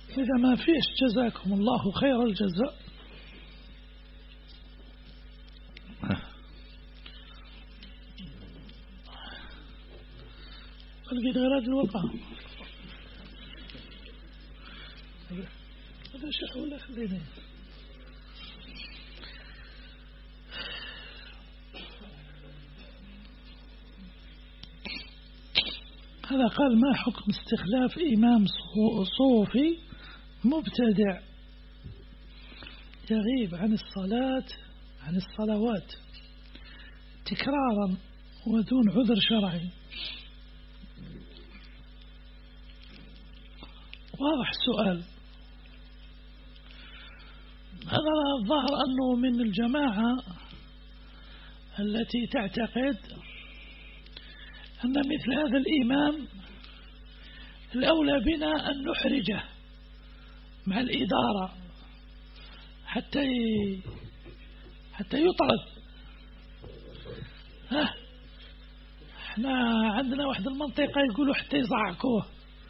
إذا ما فيش جزاكم الله خير الجزاء. لقيت غير هذا الوقع هذا شيء ولا خليني. هذا قال: ما حكم استخلاف إمام صوفي مبتدع يغيب عن الصلوات تكرارا ودون عذر شرعي؟ واضح السؤال. هذا الظاهر أنه من الجماعة التي تعتقد أن مثل هذا الإمام الأولى بنا أن نحرجه مع الإدارة حتى يطرد. احنا عندنا واحد المنطقة يقولوا حتى يزعقوه.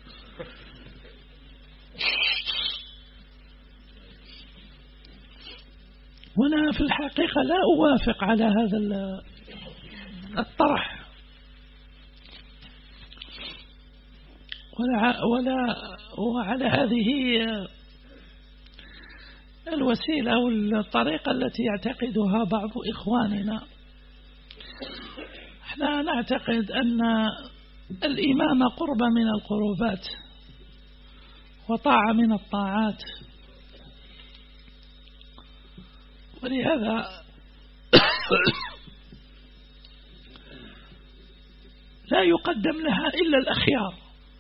وانا في الحقيقة لا أوافق على هذا الطرح وعلى هذه الوسيلة أو الطريقة التي يعتقدها بعض إخواننا. احنا نعتقد أن الإمامة قربة من القربات وطاعة من الطاعات، ولهذا لا يقدم لها إلا الأخيار،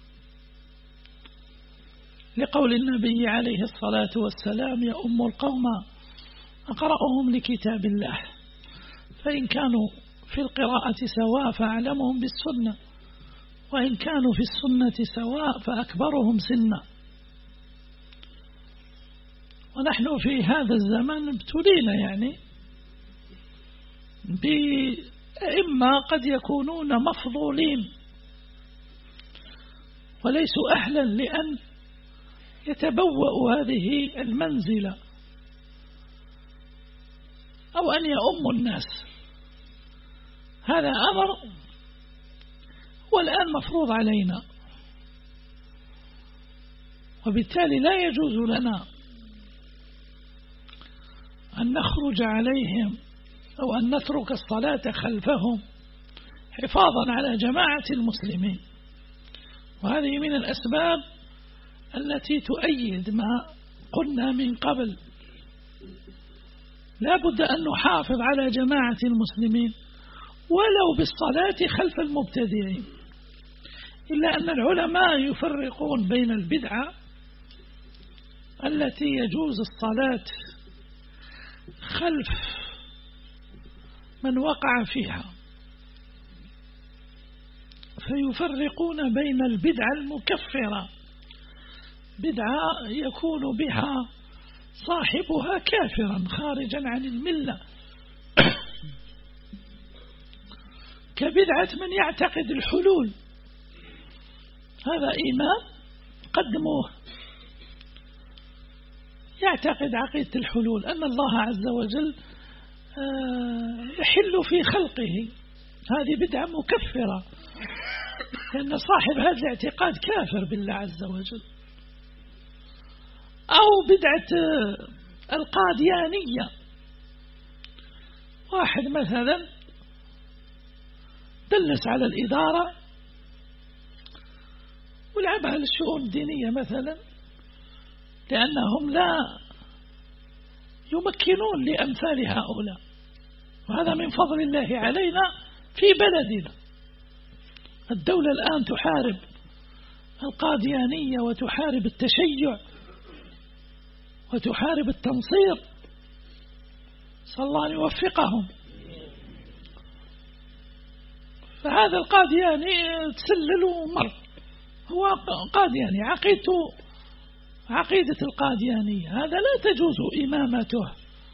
لقول النبي عليه الصلاة والسلام: يؤم القوم أقرأهم لكتاب الله، فإن كانوا في القراءة سواء فأعلمهم بالسنة، وإن كانوا في السنة سواء فأكبرهم سنا. ونحن في هذا الزمن ابتلينا يعني بأئمة قد يكونون مفضولين وليسوا أهلا لأن يتبوأوا هذه المنزلة أو أن يؤموا الناس. هذا أمر والآن مفروض علينا، وبالتالي لا يجوز لنا أن نخرج عليهم أو أن نترك الصلاة خلفهم حفاظا على جماعة المسلمين. وهذه من الأسباب التي تؤيد ما قلنا من قبل: لا بد أن نحافظ على جماعة المسلمين ولو بالصلاة خلف المبتدعين. إلا أن العلماء يفرقون بين البدعة التي يجوز الصلاة خلف من وقع فيها، فيفرقون بين البدعة المكفرة، بدعة يكون بها صاحبها كافرا خارجا عن الملة، كبدعة من يعتقد الحلول. هذا إمام قدموه يعتقد عقيدة الحلول، أن الله عز وجل يحل في خلقه. هذه بدعة مكفرة، لأن صاحب هذا الاعتقاد كافر بالله عز وجل. أو بدعة القاديانية، واحد مثلا دلس على الإدارة ولعبها للشؤون الدينية مثلا، لأنهم لا يمكنون لأمثال هؤلاء. وهذا من فضل الله علينا في بلدنا. الدولة الآن تحارب القاديانية وتحارب التشيع وتحارب التنصير، صلى الله أن يوفقهم. فهذا القادياني تسلل ومر، هو قادياني، عقيدة القاديانية، هذا لا تجوز إمامته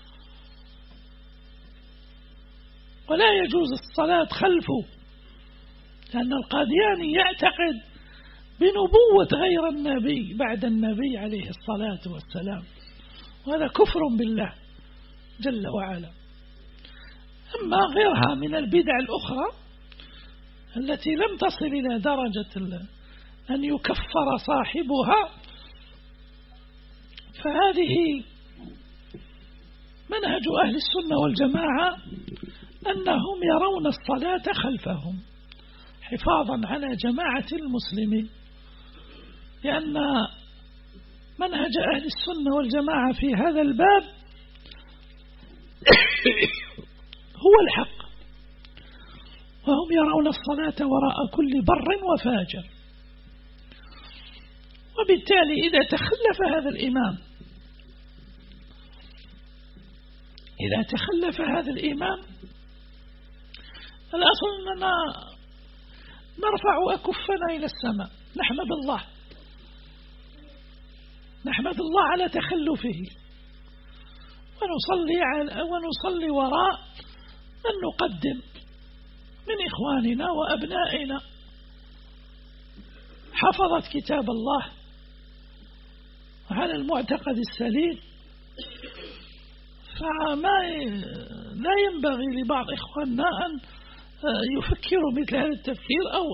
ولا يجوز الصلاة خلفه، لأن القادياني يعتقد بنبوة غير النبي بعد النبي عليه الصلاة والسلام، وهذا كفر بالله جل وعلا. أما غيرها من البدع الأخرى التي لم تصل إلى درجة أن يكفر صاحبها، فهذه منهج أهل السنة والجماعة أنهم يرون الصلاة خلفهم حفاظا على جماعة المسلمين، لأن منهج أهل السنة والجماعة في هذا الباب هو الحق، وهم يرون الصلاة وراء كل بر وفاجر. وبالتالي إذا تخلف هذا الإمام الأصل أننا نرفع أكفنا إلى السماء، نحمد الله على تخلفه، ونصلي وراء من نقدم من إخواننا وأبنائنا حفظت كتاب الله على المعتقد السليم. لا ينبغي لبعض إخواننا أن يفكروا مثل هذا التفكير، أو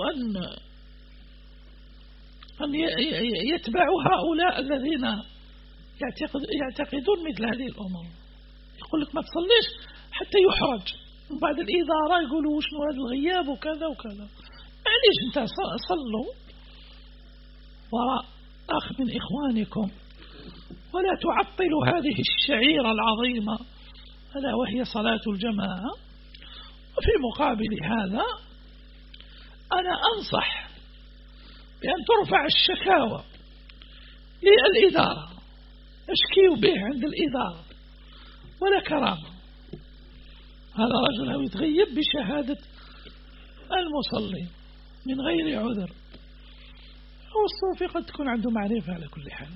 أن يتبعوا هؤلاء الذين يعتقدون مثل هذه الأمور. يقول لك ما تصليش حتى يحرج، وبعد الإدارة يقولوا شنو هذا الغياب وكذا وكذا. معليش، انت صلوا وراء أخ من إخوانكم، ولا تعطلوا هذه الشعيرة العظيمة ألا وهي صلاة الجماعة. وفي مقابل هذا أنا أنصح بأن ترفع الشكاوى للإدارة، اشكيوا به عند الإدارة ولا كرامة. هذا رجل يتغيب بشهادة المصلين من غير عذر، والصوفي قد تكون عنده معرفة على كل حال.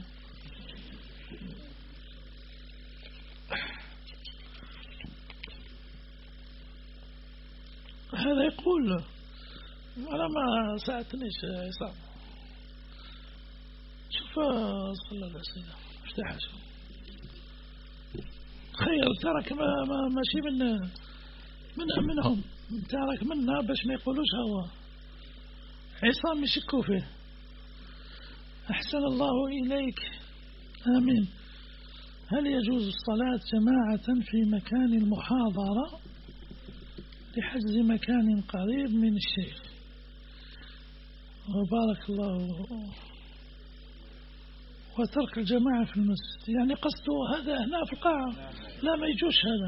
هذا يقول أنا ما ساعتنيش عصام، شوف صلى الله عليه وسلم افتح خير ترك ماشي منهم، ترك منا باش ما يقولوش هو عصام يشكوا فيه. أحسن الله إليك، آمين. هل يجوز الصلاة جماعة في مكان المحاضرة لحجز مكان قريب من الشيخ؟ وبارك الله. وترك الجماعة في المسجد يعني قصده هذا هنا في القاعة؟ لا، ما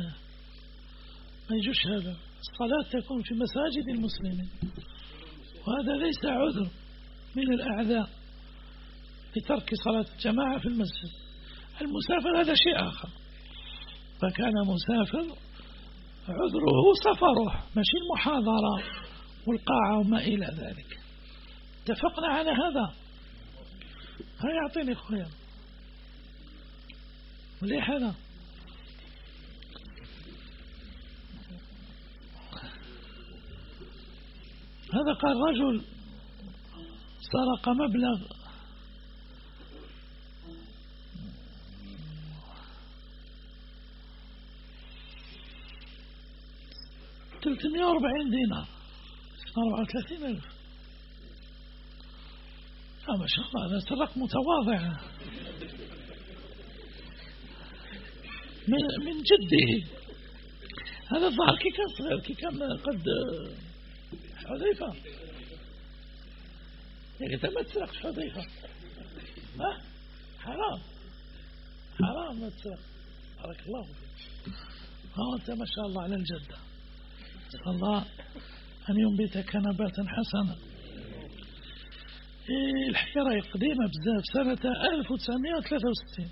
يجوش هذا. الصلاة تكون في مساجد المسلمين، وهذا ليس عذر من الأعذار لترك صلاة الجماعة في المسجد. المسافر هذا شيء آخر، فكان مسافر عذره سفره ماشي المحاضرة والقاعة وما إلى ذلك. اتفقنا على هذا؟ يعطيني خويا مليح هذا. هذا قال رجل سرق مبلغ 340 دينار، 34,000. ما شاء الله، هذا سرق متواضع من جده. هذا الظاهر كي كان صغير، كي كان قد حذيفة. يعني أنت ما تسرقش حذيفة، حرام ما تسرق. بارك الله فيك. أنت ما شاء الله على الجدة، نسأل الله أن ينبتك نباتا حسنا. الحكاية قديمة بزاف، سنة 1963.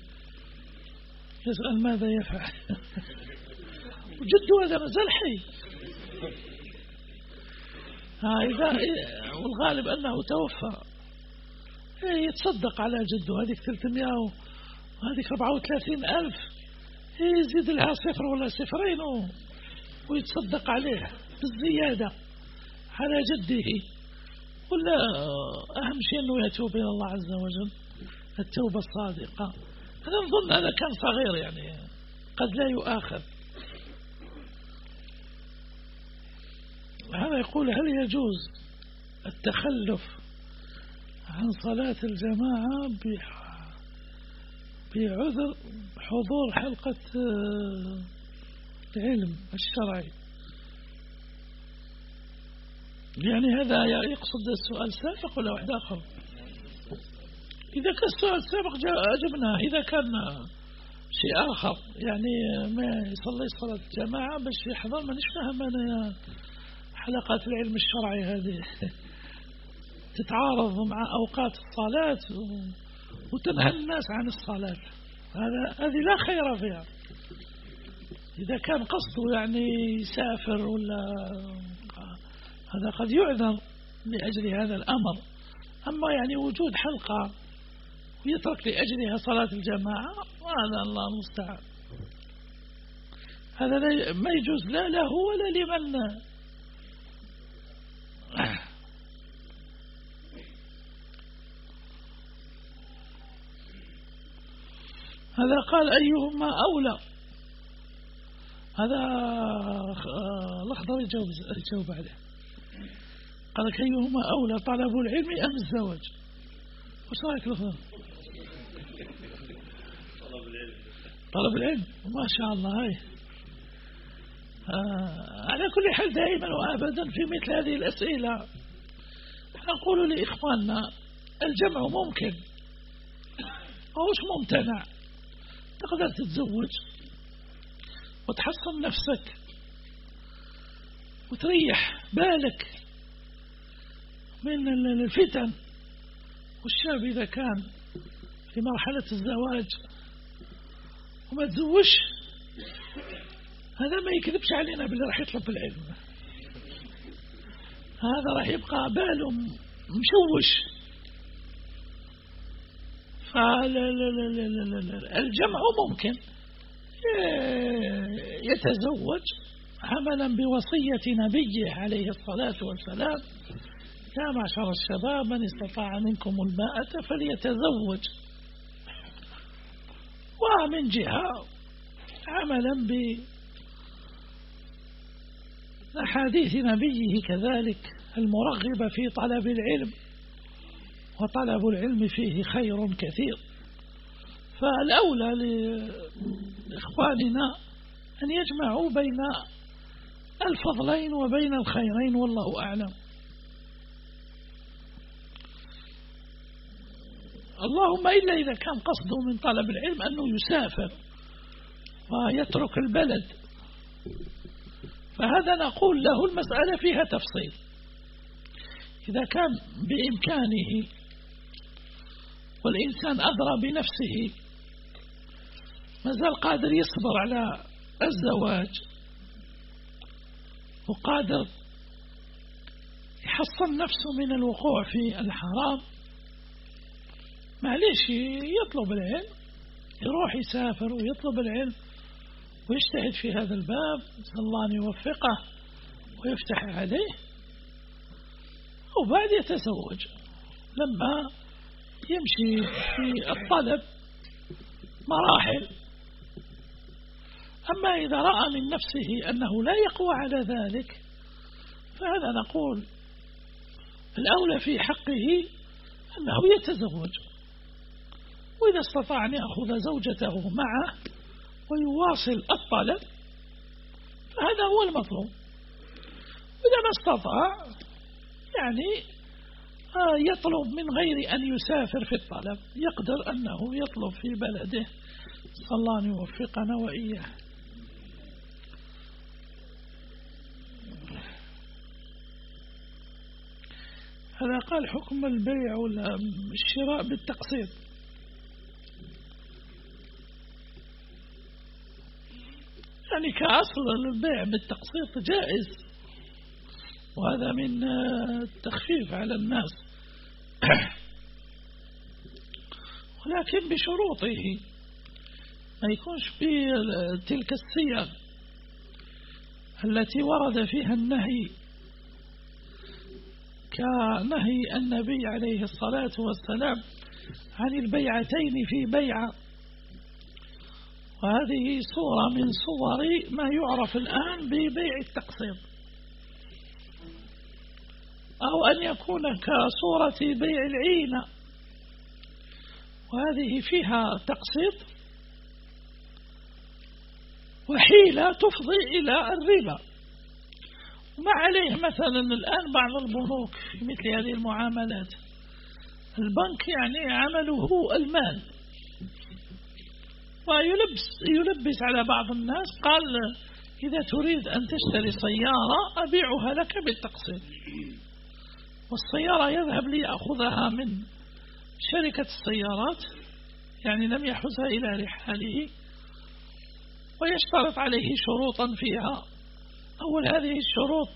يسأل ماذا يفعل وجده هذا مازال حي. والغالب أنه توفى. يتصدق على جده، هذيك 300 وهذيك 34,000، يزيد لها صفر ولا صفرين ويتصدق عليه بالزيادة على جده. ولا أهم شيء أنه يتوب إلى الله عز وجل التوبة الصادقة. أنا نظن هذا كان صغير يعني قد لا يؤاخذ. هذا يقول هل يجوز التخلف عن صلاة الجماعة بعذر حضور حلقة العلم الشرعي؟ يعني هذا يقصد السؤال السابق ولا واحد آخر؟ إذا كان السؤال السابق أجبناه. إذا كان شيء آخر يعني ما يصلي صلاة الجماعة باش يحضر ما نفهم أنا حلقات العلم الشرعي هذه تتعارض مع أوقات الصلاة وتنهى الناس عن الصلاة. هذه لا خير فيها. إذا كان قصده يعني يسافر ولا هذا قد يعذر لأجل هذا الأمر. أما يعني وجود حلقة ويترك لأجلها صلاة الجماعة وهذا الله المستعان. هذا ما يجوز لا له ولا لمن. هذا قال أيهما أولى. هذا الأخضر يجاوب عليه. قال أيهما أولى طلب العلم أم الزواج؟ وش رأيك الأخضر؟ طلب العلم ما شاء الله. هاي على كل حال دائما وأبدا في مثل هذه الأسئلة نقول لإخواننا الجمع ممكن وش ممتنع. تقدر تتزوج وتحصن نفسك وتريح بالك من الفتن. والشاب إذا كان في مرحلة الزواج وما تزوج هذا ما يكذبش علينا باللي راح يطلب العلم. هذا راح يبقى باله مشوش. فالجمع ممكن يتزوج عملا بوصية نبيه عليه الصلاة والسلام يا معشر الشباب من استطاع منكم الباءة فليتزوج. ومن جهة عملا بأحاديث نبيه كذلك المرغب في طلب العلم وطلب العلم فيه خير كثير. فالأولى لإخواننا أن يجمعوا بين الفضلين وبين الخيرين والله أعلم. اللهم إلا إذا كان قصده من طلب العلم أنه يسافر ويترك البلد فهذا نقول له المسألة فيها تفصيل. إذا كان بإمكانه والإنسان أدرى بنفسه ما زال قادر يصبر على الزواج وقادر يحصن نفسه من الوقوع في الحرام معليش يطلب العلم يروح يسافر ويطلب العلم ويجتهد في هذا الباب. نسأل الله أن يوفقه ويفتح عليه وبعد يتزوج لما يمشي في الطلب مراحل. أما إذا رأى من نفسه أنه لا يقوى على ذلك فهذا نقول الأولى في حقه أنه يتزوج. وإذا استطاع أن يأخذ زوجته معه ويواصل الطلب فهذا هو المطلوب. وإذا ما استطاع يعني يطلب من غير أن يسافر في الطلب يقدر أنه يطلب في بلده. صلى الله أن يوفقنا وإياه. هذا قال حكم البيع والشراء بالتقسيط. يعني كأصل البيع بالتقسيط جائز وهذا من التخفيف على الناس ولكن بشروطه ما يكونش بتلك الصيغ التي ورد فيها النهي كنهي النبي عليه الصلاة والسلام عن البيعتين في بيعة، وهذه صورة من صور ما يعرف الآن ببيع التقسيط، أو أن يكون كصورة بيع العينة، وهذه فيها تقسيط وحيلة تفضي إلى الربا. وما عليه مثلا الآن بعض البنوك في مثل هذه المعاملات، البنك يعني عمله المال، ويلبس على بعض الناس، قال إذا تريد أن تشتري سيارة أبيعها لك بالتقسيط، والسيارة يذهب ليأخذها من شركة السيارات، يعني لم يحوزها إلى رحاله، ويشترط عليه شروطا فيها. أول هذه الشروط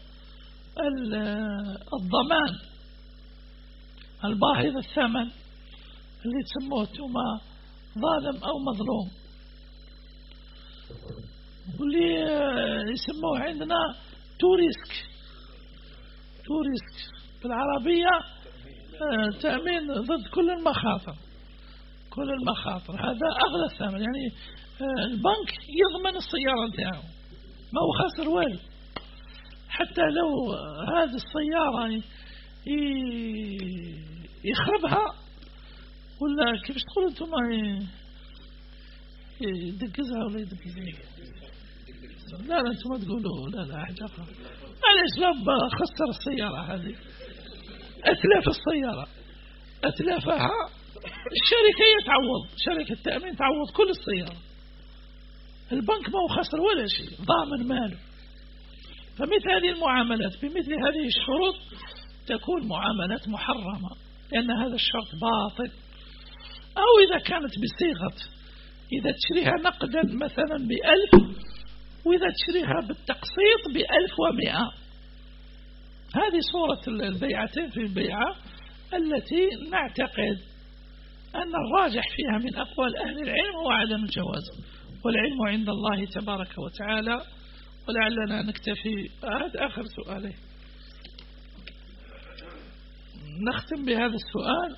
الضمان الباهظ الثمن اللي تسموه توما ظالم أو مظلوم، واللي يسموه عندنا توريسك بالعربية، تأمين ضد كل المخاطر. هذا أغلى الثمن، يعني البنك يضمن السيارة نتاعو، ما هو خاسر والو، حتى لو هذه السيارة يخربها ولا كيف تقول انتم يدقزها ولا يدقزها، لا انتم تقولوا لا أحد آخر، معليش لا خسر السيارة هذه، أتلاف السيارة أتلافها، الشركة يتعوض، شركة التأمين تعوض كل السيارة، البنك ما هو خسر ولا شيء، ضامن ماله. فمثل هذه المعاملات بمثل هذه الشروط تكون معاملات محرمة، لأن هذا الشرط باطل. أو إذا كانت بصيغة إذا تشريها نقدا مثلا ب1000، وإذا تشريها بالتقسيط ب1100، هذه صورة البيعتين في البيعة التي نعتقد أن الراجح فيها من أقوال أهل العلم هو عدم الجواز، والعلم عند الله تبارك وتعالى. ولعلنا نكتفي. هذا آخر سؤالي، نختم بهذا السؤال.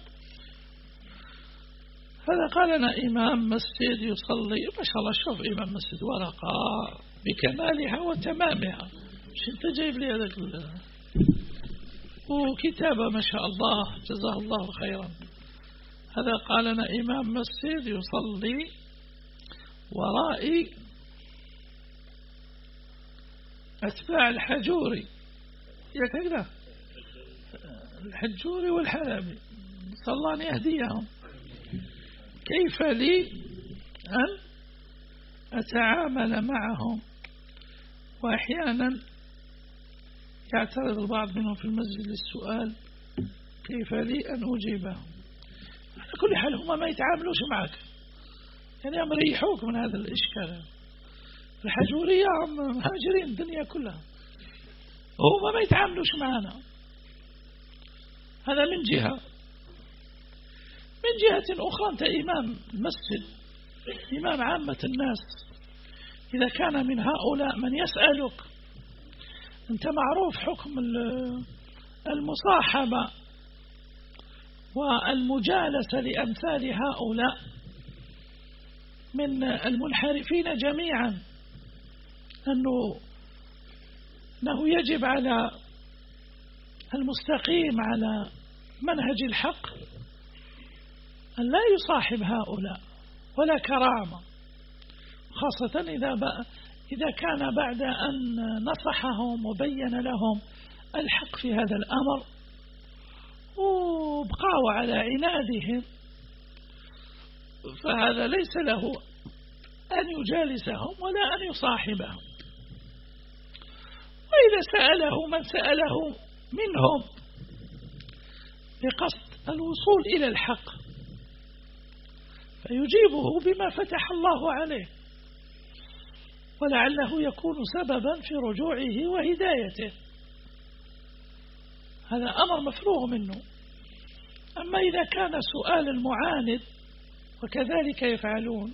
هذا قال لنا إمام مسجد يصلي، ما شاء الله، شوف إمام مسجد ورقة بكمالها وتمامها، مش انت جايب لي هذا كله، وكتابة ما شاء الله جزاه الله خيرا. هذا قال لنا إمام مسجد يصلي ورائي أتباع الحجوري، يا الحجوري والحلبي، صلى الله أن يهديهم، كيف لي أن أتعامل معهم؟ وأحيانا يعترض البعض منهم في المسجد للسؤال، كيف لي أن أجيبهم؟ على كل حال هم ما يتعاملوش معك، يعني أمر يحوك من هذا الإشكال. الحجورية مهاجرين الدنيا كلها، هم ما يتعاملوش معنا. هذا من جهة. من جهة أخرى أنت إمام مسجد، إمام عامة الناس، إذا كان من هؤلاء من يسألك، أنت معروف حكم المصاحبة والمجالسة لأمثال هؤلاء من المنحرفين جميعا، أنه يجب على المستقيم على منهج الحق أن لا يصاحب هؤلاء ولا كرامة، خاصة إذا كان بعد أن نصحهم وبين لهم الحق في هذا الأمر وبقوا على عنادهم، فهذا ليس له أن يجالسهم ولا أن يصاحبهم. وإذا سأله من سأله منهم بقصد الوصول إلى الحق فيجيبه بما فتح الله عليه، ولعله يكون سببا في رجوعه وهدايته، هذا أمر مفروغ منه. أما إذا كان سؤال المعاند وكذلك يفعلون،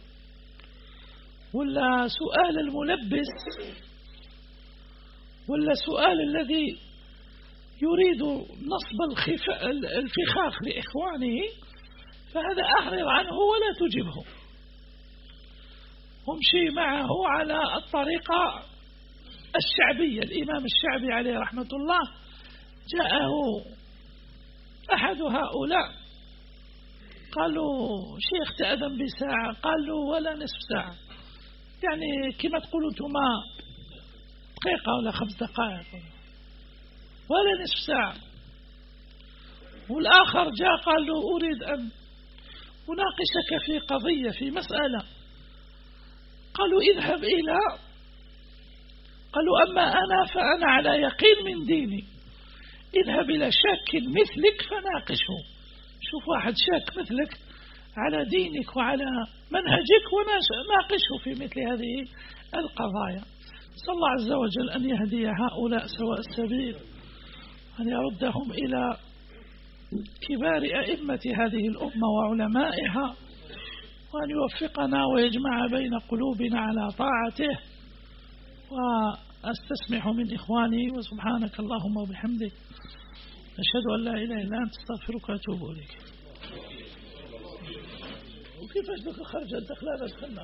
ولا سؤال الملبس، ولا سؤال الذي يريد نصب الفخاخ لإخوانه، فهذا أعرض عنه ولا تجبه، وامشي معه على الطريقة الشعبية. الإمام الشعبي عليه رحمة الله جاءه أحد هؤلاء قالوا شيخ تأذن بساعة، قالوا ولا نصف ساعة، يعني كما تقولوا انتما دقيقة ولا 5 دقائق ولا نصف ساعة. والآخر جاء قال له أريد أن أناقشك في قضية في مسألة. قالوا اذهب إلى، قالوا أما أنا فأنا على يقين من ديني، اذهب إلى شاك مثلك فناقشه. شوف واحد شاك مثلك على دينك وعلى منهجك وناقشه في مثل هذه القضايا. صلى الله عز وجل أن يهدي هؤلاء سواء السبيل، أن يردهم إلى كبار أئمة هذه الأمة وعلمائها، وأن يوفقنا ويجمع بين قلوبنا على طاعته. وأستسمح من إخواني، وسبحانك اللهم وبحمدك أشهد أن لا إله إلا أنت أستغفرك وأتوب إليك. وكيف أشبك خرج الدخلة